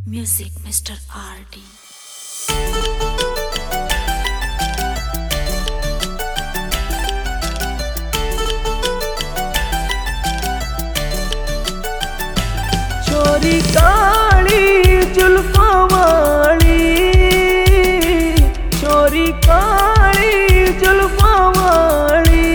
Music Mr. RD. छोरी काली जुल्फां वाली, छोरी काली जुल्फां वाली,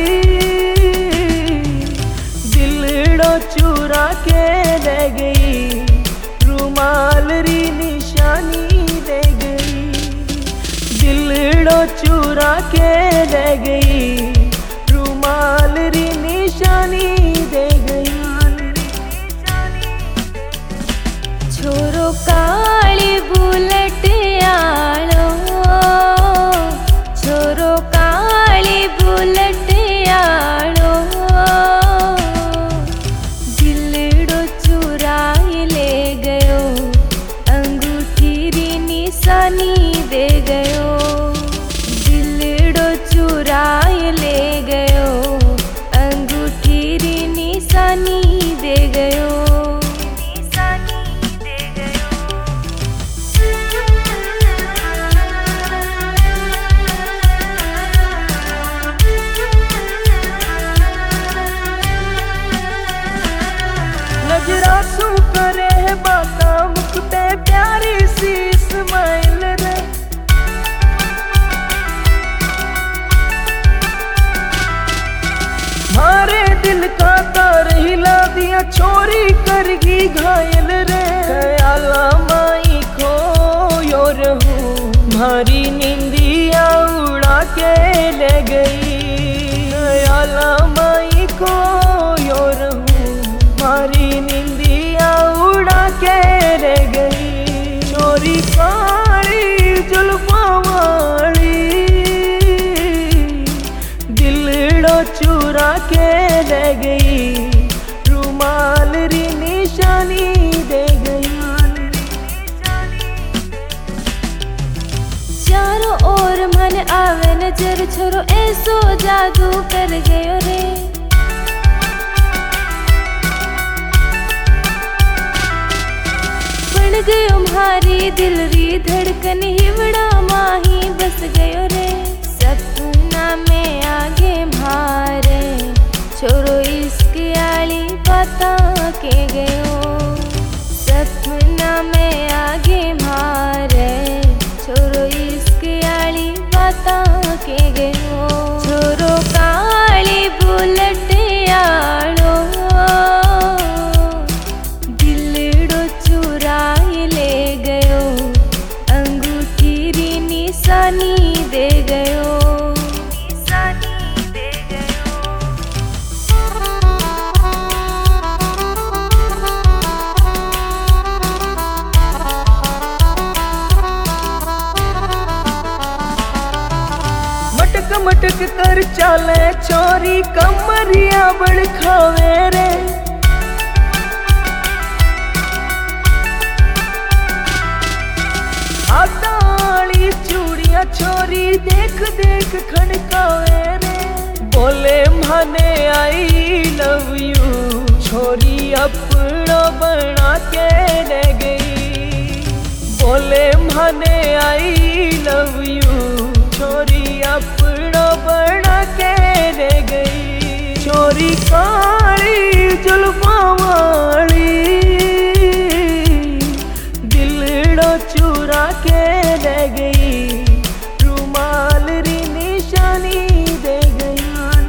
दिलड़ो चुरा के ले गई, रुमाल री निशानी दे गई। दिलड़ो चुरा के ले गई, रुमाल री निशानी दे गई। छोरो काली बुलेट आलो, छोरो काली बुलेट आलो, दिलड़ो चुराई ले गयो, अंगूठी री निशानी दे गयो। दिलड़ो चुराई ले गयो, अंगूठी री निशानी दे गयो। नजरा सू करे है बाता मुख पे प्यारी सी स्माइल रे। मारे दिल का तार हिला दिया, छोरी करगी घायल रे। ख्याला माई खोयो रहूं, मारी नींदिया उड़ा के ले गई। ख्याला माई खोयो रहूं, मारी नींदिया उड़ा के ले गई। छोरी काली जुल्फां वाली, दिलड़ो चुरा के ले गई, रुमाल री निशानी दे गई। चारों ओर मन आवे नजर, छोरो ऐसो जादू कर गयो रे। बन गयो म्हारी दिल री धड़कन, हिवड़ा माही बस गयो रे। सपना में आगे म्हारे, छोरो इश्क आली बाता के गयो। सपना में आगे म्हारे, छोरो इश्क आली बाता के गयो। छोरो काली बुलेट आलो, दिलड़ो चुराई ले गयो, अंगूठी री निशानी दे गयो। मटक मटक कर चाले छोरी, कमरिया बड़ खावे रे। आताली चूड़िया छोरी देख देख खनकावे रे। बोले माने आई लव यू, छोरी अपना बना के ले गई। बोले माने आई लव यू, छोरी अपना बना के ले गई। छोरी काली जुल्फां वाली, दिलड़ो चुरा के ले गई, रुमाल री निशानी दे गई।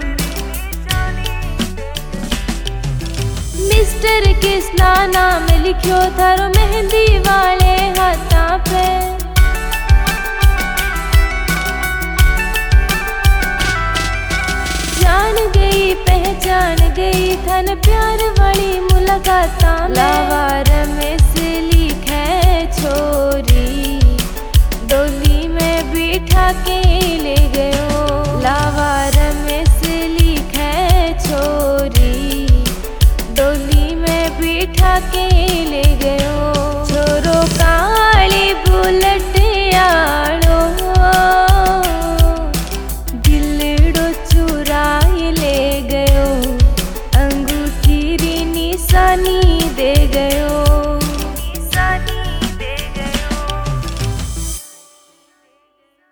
मिस्टर कृष्णा नाम लिखियो थारो मेहंदी वाले हाथा पे। जान गई पहचान गई, थन प्यार वाली मुलाकात लावार में